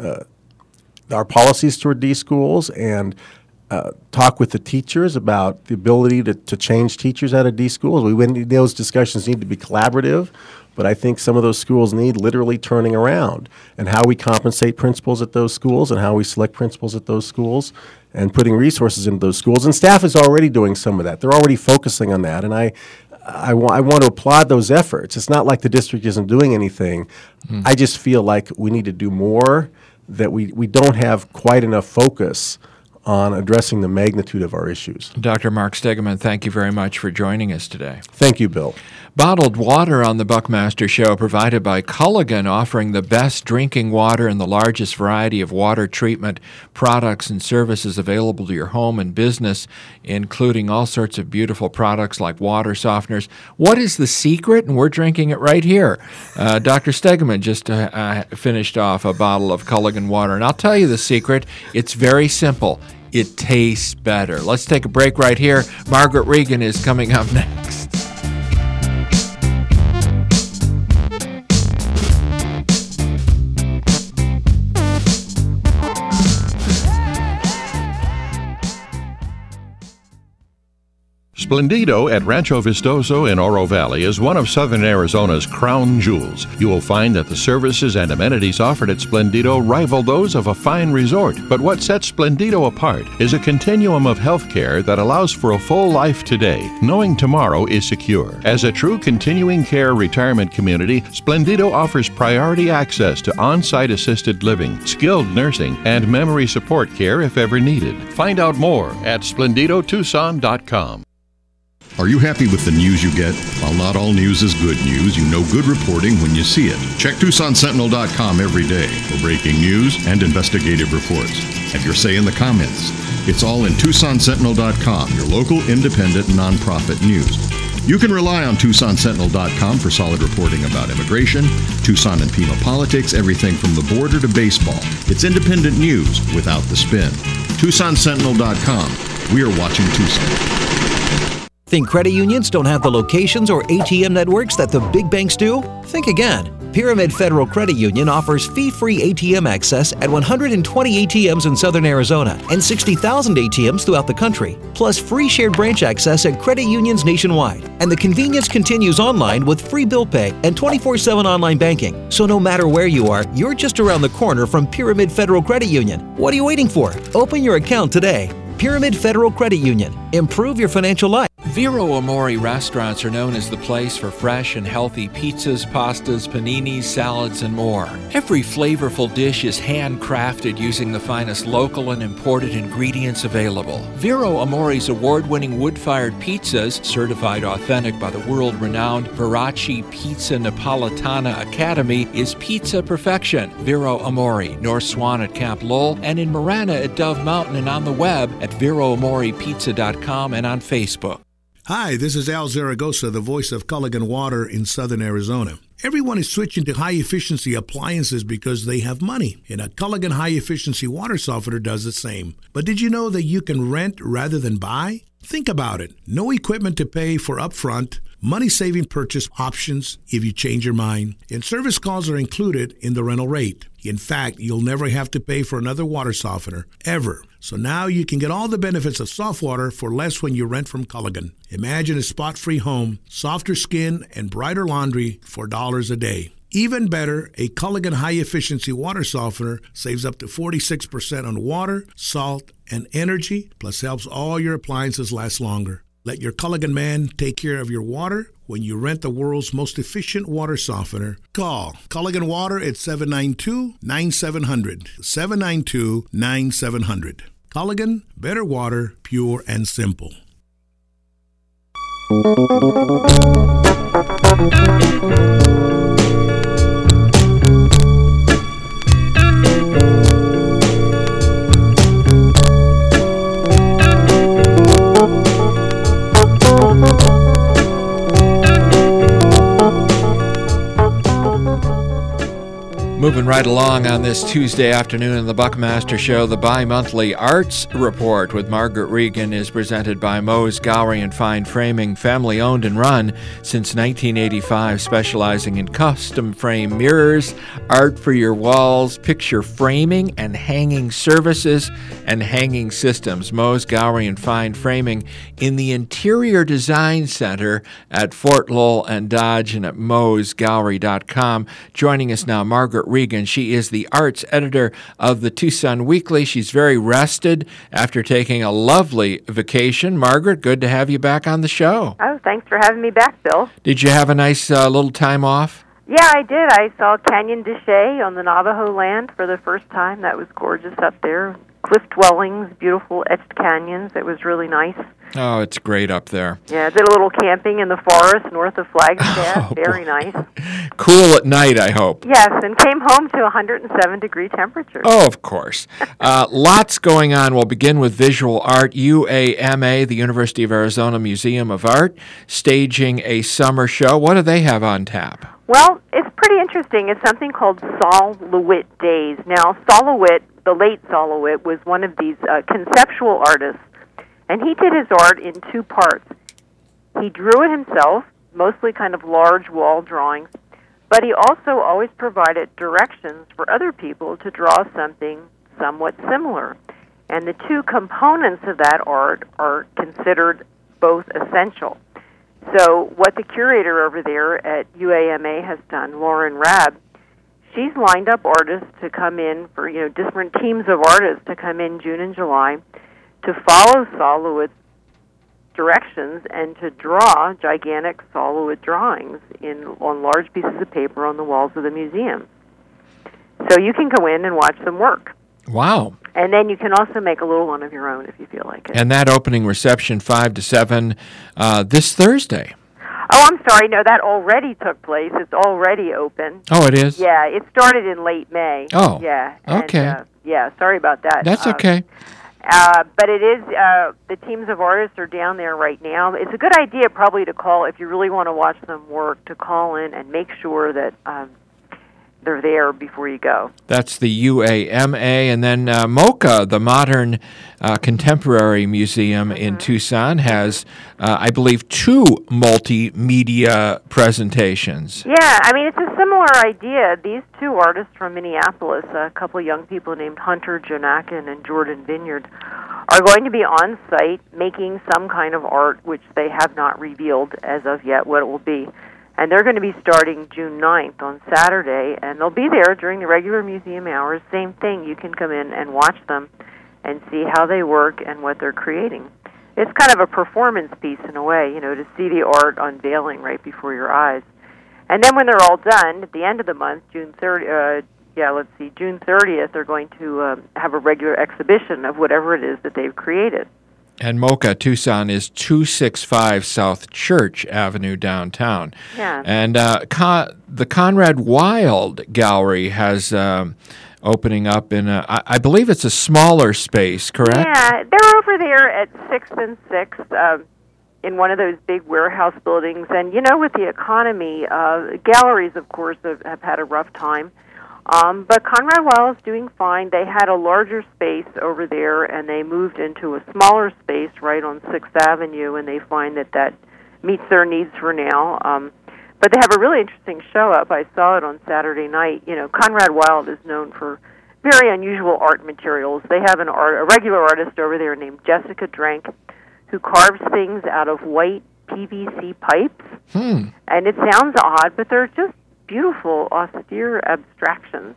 our policies toward D schools, and talk with the teachers about the ability to change teachers out of D schools. Those discussions need to be collaborative, but I think some of those schools need literally turning around, and how we compensate principals at those schools and how we select principals at those schools and putting resources into those schools. And staff is already doing some of that. They're already focusing on that, and I want to applaud those efforts. It's not like the district isn't doing anything. I just feel like we need to do more, that we don't have quite enough focus on addressing the magnitude of our issues. Dr. Mark Stegeman, thank you very much for joining us today. Thank you, Bill. Bottled water on the Buckmaster Show, provided by Culligan, offering the best drinking water and the largest variety of water treatment products and services available to your home and business, including all sorts of beautiful products like water softeners. What is the secret? And we're drinking it right here. Dr. Stegeman just finished off a bottle of Culligan water, and I'll tell you the secret. It's very simple. It tastes better. Let's take a break right here. Margaret Regan is coming up next. Splendido at Rancho Vistoso in Oro Valley is one of Southern Arizona's crown jewels. You will find that the services and amenities offered at Splendido rival those of a fine resort. But what sets Splendido apart is a continuum of health care that allows for a full life today, knowing tomorrow is secure. As a true continuing care retirement community, Splendido offers priority access to on-site assisted living, skilled nursing, and memory support care if ever needed. Find out more at SplendidoTucson.com. Are you happy with the news you get? While not all news is good news, you know good reporting when you see it. Check TucsonSentinel.com every day for breaking news and investigative reports. Have your say in the comments. It's all in TucsonSentinel.com, your local independent nonprofit news. You can rely on TucsonSentinel.com for solid reporting about immigration, Tucson and Pima politics, everything from the border to baseball. It's independent news without the spin. TucsonSentinel.com. We are watching Tucson. Think credit unions don't have the locations or ATM networks that the big banks do? Think again. Pyramid Federal Credit Union offers fee-free ATM access at 120 ATMs in Southern Arizona and 60,000 ATMs throughout the country, plus free shared branch access at credit unions nationwide. And the convenience continues online with free bill pay and 24/7 online banking. So no matter where you are, you're just around the corner from Pyramid Federal Credit Union. What are you waiting for? Open your account today. Pyramid Federal Credit Union. Improve your financial life. Vero Amore restaurants are known as the place for fresh and healthy pizzas, pastas, paninis, salads, and more. Every flavorful dish is handcrafted using the finest local and imported ingredients available. Vero Amore's award-winning wood-fired pizzas, certified authentic by the world-renowned Veracci Pizza Napolitana Academy, is pizza perfection. Vero Amore, North Swan at Camp Lowell, and in Marana at Dove Mountain, and on the web at VeroAmorePizza.com and on Facebook. Hi, this is Al Zaragoza, the voice of Culligan Water in Southern Arizona. Everyone is switching to high-efficiency appliances because they have money, and a Culligan high-efficiency water softener does the same. But did you know that you can rent rather than buy? Think about it. No equipment to pay for upfront, money-saving purchase options if you change your mind, and service calls are included in the rental rate. In fact, you'll never have to pay for another water softener, ever. So now you can get all the benefits of soft water for less when you rent from Culligan. Imagine a spot-free home, softer skin, and brighter laundry for $1 a day. Even better, a Culligan high-efficiency water softener saves up to 46% on water, salt, and energy, plus helps all your appliances last longer. Let your Culligan man take care of your water when you rent the world's most efficient water softener. Call Culligan Water at 792-9700. 792-9700. Culligan, better water, pure and simple. Moving right along on this Tuesday afternoon in the Buckmaster Show, the bi-monthly Arts Report with Margaret Regan is presented by Moe's Gallery and Fine Framing, family-owned and run since 1985, specializing in custom frame mirrors, art for your walls, picture framing and hanging services, and hanging systems. Moe's Gallery and Fine Framing in the Interior Design Center at Fort Lowell and Dodge and at moesgallery.com. Joining us now, Margaret Regan. She is the arts editor of the Tucson Weekly. She's very rested after taking a lovely vacation. Margaret, good to have you back on the show. Oh, thanks for having me back, Bill. Did you have a nice little time off? Yeah, I did. I saw Canyon de Chelly on the Navajo land for the first time. That was gorgeous up there. Cliff dwellings, beautiful etched canyons. It was really nice. Oh, it's great up there. Yeah, did a little camping in the forest north of Flagstaff. Very nice. Cool at night, I hope. Yes, and came home to 107-degree temperature. Oh, of course. Lots going on. We'll begin with visual art. UAMA, the University of Arizona Museum of Art, staging a summer show. What do they have on tap? Well, it's pretty interesting. It's something called Sol LeWitt Days. Now, Sol LeWitt, the late Sol LeWitt, was one of these conceptual artists. And he did his art in two parts. He drew it himself, mostly kind of large wall drawings, but he also always provided directions for other people to draw something somewhat similar. And the two components of that art are considered both essential. So what the curator over there at UAMA has done, Lauren Rabb, she's lined up artists to come in for, different teams of artists to come in June and July to follow Sol LeWitt's directions and to draw gigantic Sol LeWitt drawings on large pieces of paper on the walls of the museum. So you can go in and watch them work. Wow. And then you can also make a little one of your own if you feel like it. And that opening reception 5 to 7 this Thursday. Oh, I'm sorry. No, that already took place. It's already open. Oh, it is? Yeah, it started in late May. Oh. Yeah. Okay. Yeah, sorry about that. That's okay. But it is, the teams of artists are down there right now. It's a good idea probably to call, if you really want to watch them work, to call in and make sure that they're there before you go. That's the UAMA. And then MoCA, the Modern Contemporary Museum in Tucson, has, I believe, 2 multimedia presentations. Yeah, I mean, it's a similar idea. These 2 artists from Minneapolis, a couple of young people named Hunter Jonakin and Jordan Vineyard, are going to be on site making some kind of art, which they have not revealed as of yet what it will be. And they're going to be starting June 9th on Saturday, and they'll be there during the regular museum hours. Same thing, you can come in and watch them and see how they work and what they're creating. It's kind of a performance piece in a way, to see the art unveiling right before your eyes. And then when they're all done, at the end of the month, June 30th, they're going to have a regular exhibition of whatever it is that they've created. And MoCA Tucson is 265 South Church Avenue downtown. Yeah. And the Conrad Wild Gallery has opening up in, I believe it's a smaller space, correct? Yeah, they're over there at 6th and 6th in one of those big warehouse buildings. And, with the economy, galleries, of course, have had a rough time. But Conrad Wild is doing fine. They had a larger space over there, and they moved into a smaller space right on 6th Avenue, and they find that meets their needs for now. But they have a really interesting show up. I saw it on Saturday night. Conrad Wild is known for very unusual art materials. They have a regular artist over there named Jessica Drank who carves things out of white PVC pipes. And it sounds odd, but they're just beautiful, austere abstractions.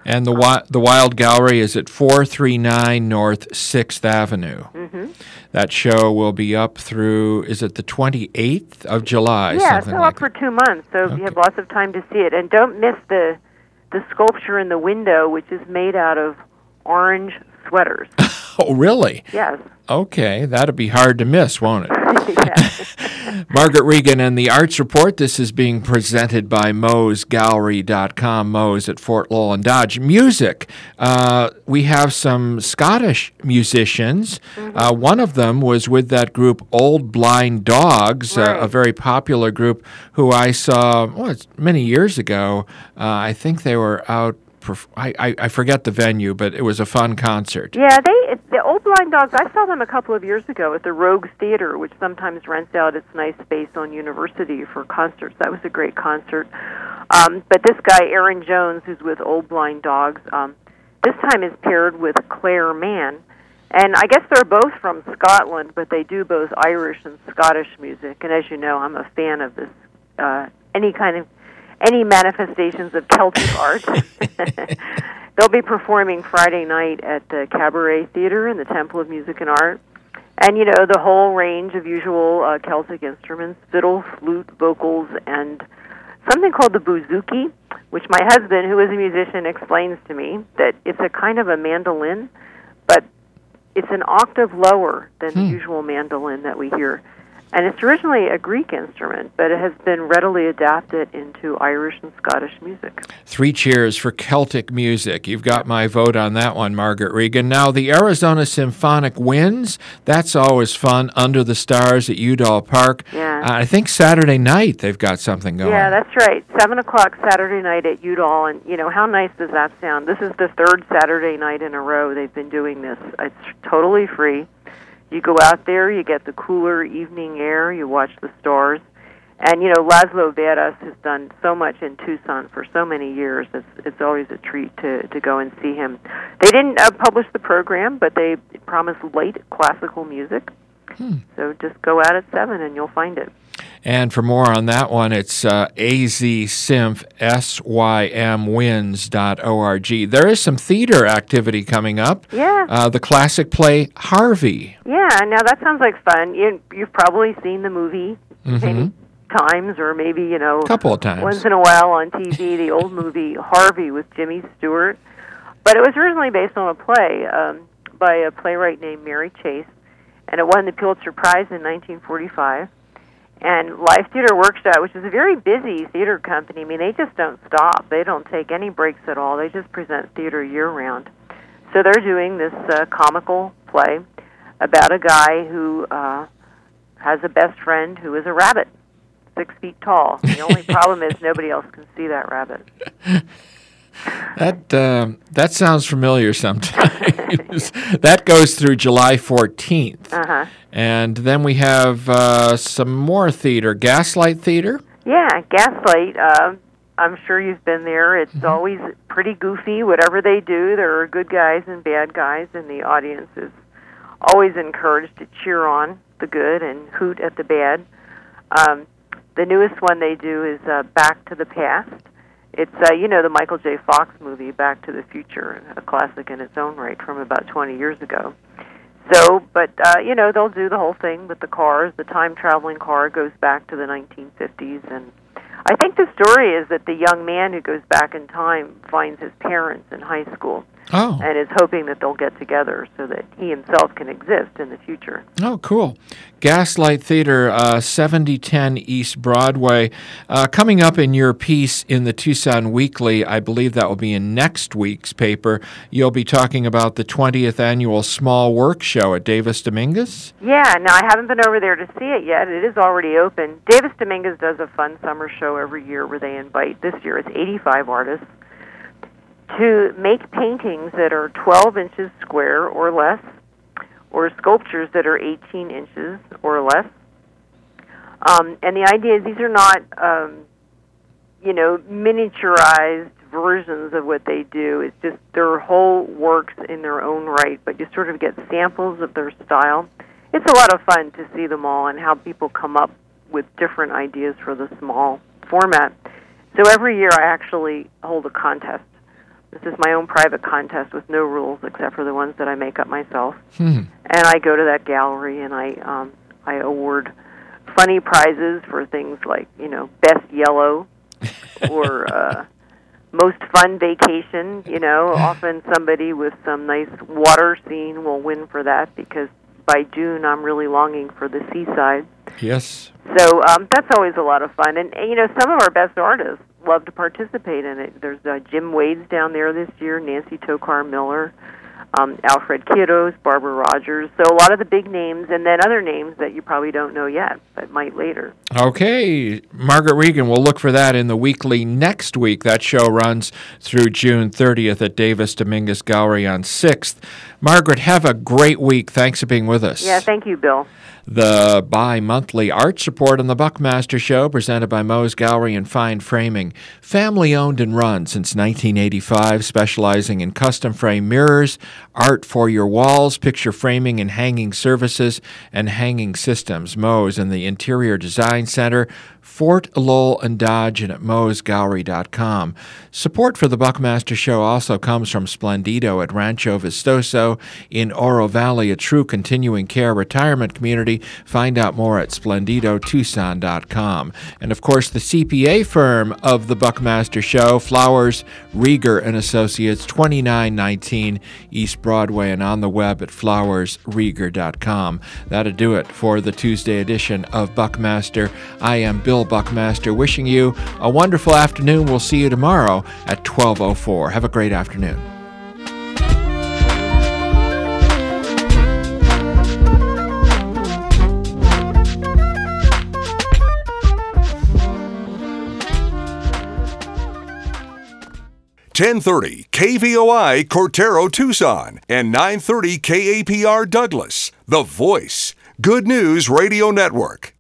And the Wild Gallery is at 439 North 6th Avenue. Mm-hmm. That show will be up through, is it the 28th of July? Yeah, something so like up for 2 months, so you have lots of time to see it. And don't miss the sculpture in the window, which is made out of orange sweaters. Oh, really? Yes. Okay, that'll be hard to miss, won't it? Margaret Regan and the Arts Report. This is being presented by Moe'sGallery.com, Moe's at Fort Lowell and Dodge. Music. We have some Scottish musicians. Mm-hmm. One of them was with that group Old Blind Dogs, right. a very popular group who I saw many years ago. I think they were out. I forget the venue, but it was a fun concert. Yeah, the Old Blind Dogs, I saw them a couple of years ago at the Rogues Theater, which sometimes rents out its nice space on University for concerts. That was a great concert. But this guy, Aaron Jones, who's with Old Blind Dogs, this time is paired with Claire Mann. And I guess they're both from Scotland, but they do both Irish and Scottish music. And as you know, I'm a fan of this, any manifestations of Celtic art. They'll be performing Friday night at the Cabaret Theater in the Temple of Music and Art. And, the whole range of usual Celtic instruments, fiddle, flute, vocals, and something called the bouzouki, which my husband, who is a musician, explains to me that it's a kind of a mandolin, but it's an octave lower than the usual mandolin that we hear. And it's originally a Greek instrument, but it has been readily adapted into Irish and Scottish music. 3 cheers for Celtic music. You've got my vote on that one, Margaret Regan. Now, the Arizona Symphonic Winds, that's always fun, under the stars at Udall Park. Yeah. I think Saturday night they've got something going. Yeah, that's right. 7 o'clock Saturday night at Udall. And, how nice does that sound? This is the 3rd Saturday night in a row they've been doing this. It's totally free. You go out there, you get the cooler evening air, you watch the stars. And, Laszlo Veras has done so much in Tucson for so many years. It's always a treat to go and see him. They didn't publish the program, but they promised light classical music. So just go out at 7 and you'll find it. And for more on that one, it's AZSymf, SYMwins.org. There is some theater activity coming up. Yeah. The classic play Harvey. Yeah, now that sounds like fun. You've probably seen the movie many times, or maybe, a couple of times. Once in a while on TV, the old movie Harvey with Jimmy Stewart. But it was originally based on a play by a playwright named Mary Chase, and it won the Pulitzer Prize in 1945. And Live Theater Workshop, which is a very busy theater company, they just don't stop. They don't take any breaks at all. They just present theater year-round. So they're doing this comical play about a guy who has a best friend who is a rabbit, 6 feet tall. The only problem is nobody else can see that rabbit. That sounds familiar sometimes. That goes through July 14th. Uh-huh. And then we have some more theater. Gaslight Theater? Yeah, Gaslight. I'm sure you've been there. It's always pretty goofy. Whatever they do, there are good guys and bad guys, and the audience is always encouraged to cheer on the good and hoot at the bad. The newest one they do is Back to the Past. It's, the Michael J. Fox movie, Back to the Future, a classic in its own right from about 20 years ago. So, but, they'll do the whole thing with the cars. The time-traveling car goes back to the 1950s. And I think the story is that the young man who goes back in time finds his parents in high school. Oh. And is hoping that they'll get together so that he himself can exist in the future. Oh, cool. Gaslight Theater, 7010 East Broadway. Coming up in your piece in the Tucson Weekly, I believe that will be in next week's paper, you'll be talking about the 20th Annual Small Work Show at Davis Dominguez? Yeah, now I haven't been over there to see it yet. It is already open. Davis Dominguez does a fun summer show every year where they invite, this year it's 85 artists, to make paintings that are 12 inches square or less, or sculptures that are 18 inches or less. And the idea is these are not, miniaturized versions of what they do. It's just their whole works in their own right, but you sort of get samples of their style. It's a lot of fun to see them all and how people come up with different ideas for the small format. So every year I actually hold a contest. This is my own private contest with no rules except for the ones that I make up myself. And I go to that gallery and I award funny prizes for things like, best yellow or most fun vacation. Often somebody with some nice water scene will win for that because by June I'm really longing for the seaside. Yes. So that's always a lot of fun. And some of our best artists love to participate in it. There's Jim Wade's down there this year, Nancy Tokar Miller, Alfred Kiddos, Barbara Rogers. So a lot of the big names, and then other names that you probably don't know yet, but might later. Okay. Margaret Regan, we'll look for that in the weekly next week. That show runs through June 30th at Davis Dominguez Gallery on 6th. Margaret, have a great week. Thanks for being with us. Yeah, thank you, Bill. The bi-monthly Arts Report on the Buckmaster Show, presented by Moe's Gallery and Fine Framing. Family-owned and run since 1985, specializing in custom frame mirrors, art for your walls, picture framing and hanging services, and hanging systems. Moe's in the Interior Design Center, Fort Lowell and Dodge, and at moesgallery.com. Support for the Buckmaster Show also comes from Splendido at Rancho Vistoso in Oro Valley, a true continuing care retirement community. Find out more at splendidotucson.com. And of course, the CPA firm of the Buckmaster Show, Flowers, Rieger & Associates, 2919 East Broadway, and on the web at flowersrieger.com. That'll do it for the Tuesday edition of Buckmaster. I am Bill Buckmaster, wishing you a wonderful afternoon. We'll see you tomorrow at 12:04. Have a great afternoon. (1030) KVOI Cortero Tucson and 930 KAPR Douglas. The Voice. Good News Radio Network.